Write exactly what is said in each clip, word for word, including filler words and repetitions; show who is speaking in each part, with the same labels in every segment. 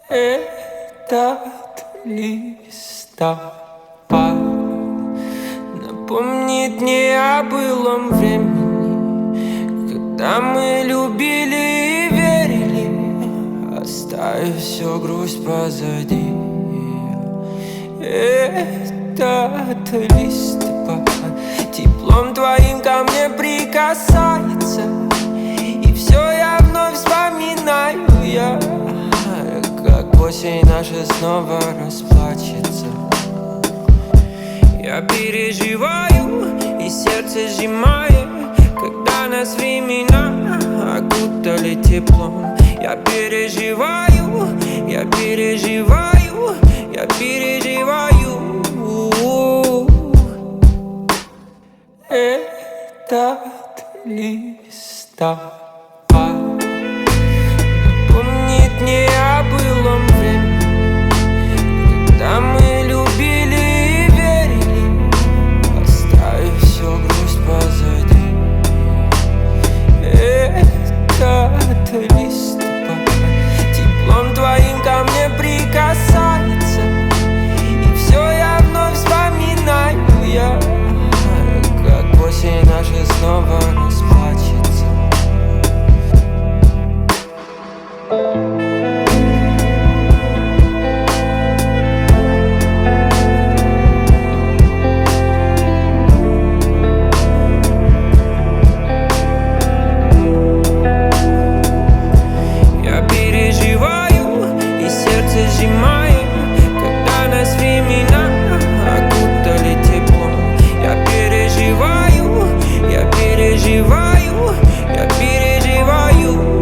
Speaker 1: Этот листопад напомнит мне о былом времени, когда мы любили и верили, оставив всю грусть позади. Этот листопад теплом твоим ко мне прикасается, и все я вновь вспоминаю я, как осень наша снова расплачется. Я переживаю, и сердце сжимает, когда нас времена окутали теплом. Я переживаю, я переживаю, я переживаю. Этот листопад напомнит мне о былом времени, когда мы любили и верили, оставив всю грусть позади. Этот листопад теплом твоим ко мне прикасается, и все я вновь вспоминаю я, как осень наша снова расплачется. Я переживаю, и сердце сжимает, когда нас времена окутали теплом. Я переживаю, я переживаю, я переживаю.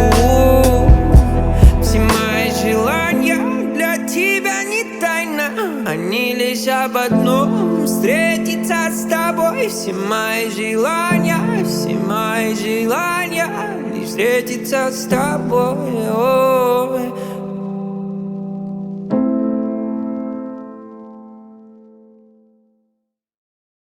Speaker 1: Все мои желания для тебя не тайна, они лишь об одном: встретиться с тобой. Все мои желания, все мои желания лишь встретиться с тобой. Ой.